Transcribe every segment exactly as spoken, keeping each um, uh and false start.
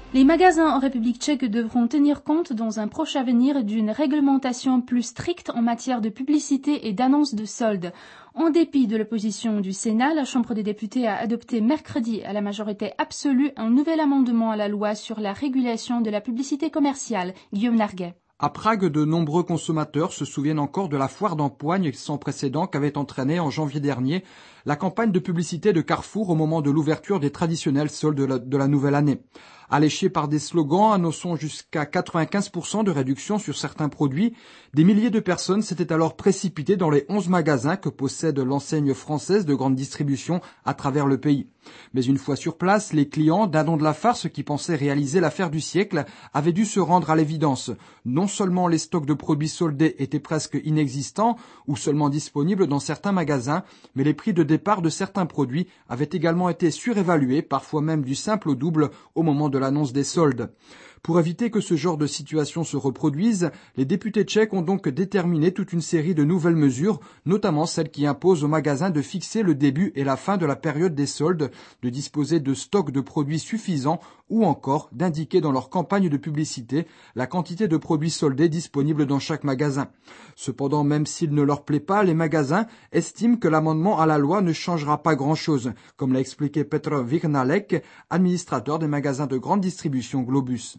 Les magasins en République tchèque devront tenir compte dans un proche avenir d'une réglementation plus stricte en matière de publicité et d'annonce de soldes. En dépit de l'opposition du Sénat, la Chambre des députés a adopté mercredi à la majorité absolue un nouvel amendement à la loi sur la régulation de la publicité commerciale. Guillaume Narguet. À Prague, de nombreux consommateurs se souviennent encore de la foire d'empoigne sans précédent qu'avait entraîné en janvier dernier la campagne de publicité de Carrefour au moment de l'ouverture des traditionnels soldes de la, de la nouvelle année. Alléchés par des slogans annonçant jusqu'à quatre-vingt-quinze pour cent de réduction sur certains produits, des milliers de personnes s'étaient alors précipitées dans les onze magasins que possède l'enseigne française de grande distribution à travers le pays. Mais une fois sur place, les clients, dindons de la farce qui pensaient réaliser l'affaire du siècle, avaient dû se rendre à l'évidence. Non seulement les stocks de produits soldés étaient presque inexistants ou seulement disponibles dans certains magasins, mais les prix de départ de certains produits avaient également été surévalués, parfois même du simple au double au moment de l'annonce des soldes. Pour éviter que ce genre de situation se reproduise, les députés tchèques ont donc déterminé toute une série de nouvelles mesures, notamment celles qui imposent aux magasins de fixer le début et la fin de la période des soldes, de disposer de stocks de produits suffisants ou encore d'indiquer dans leur campagne de publicité la quantité de produits soldés disponibles dans chaque magasin. Cependant, même s'il ne leur plaît pas, les magasins estiment que l'amendement à la loi ne changera pas grand-chose, comme l'a expliqué Petr Vyhnalek, administrateur des magasins de grande distribution Globus.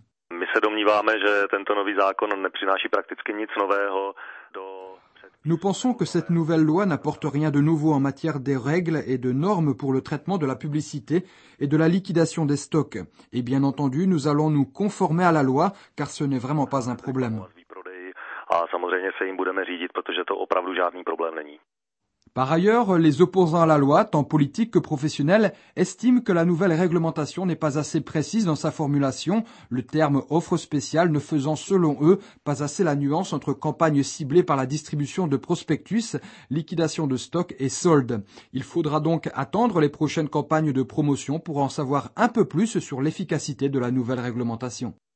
Nous pensons que cette nouvelle loi n'apporte rien de nouveau en matière des règles et de normes pour le traitement de la publicité et de la liquidation des stocks. Et bien entendu, nous allons nous conformer à la loi, car ce n'est vraiment pas un problème. Par ailleurs, les opposants à la loi, tant politiques que professionnels, estiment que la nouvelle réglementation n'est pas assez précise dans sa formulation, le terme offre spéciale ne faisant selon eux pas assez la nuance entre campagne ciblée par la distribution de prospectus, liquidation de stock et solde. Il faudra donc attendre les prochaines campagnes de promotion pour en savoir un peu plus sur l'efficacité de la nouvelle réglementation.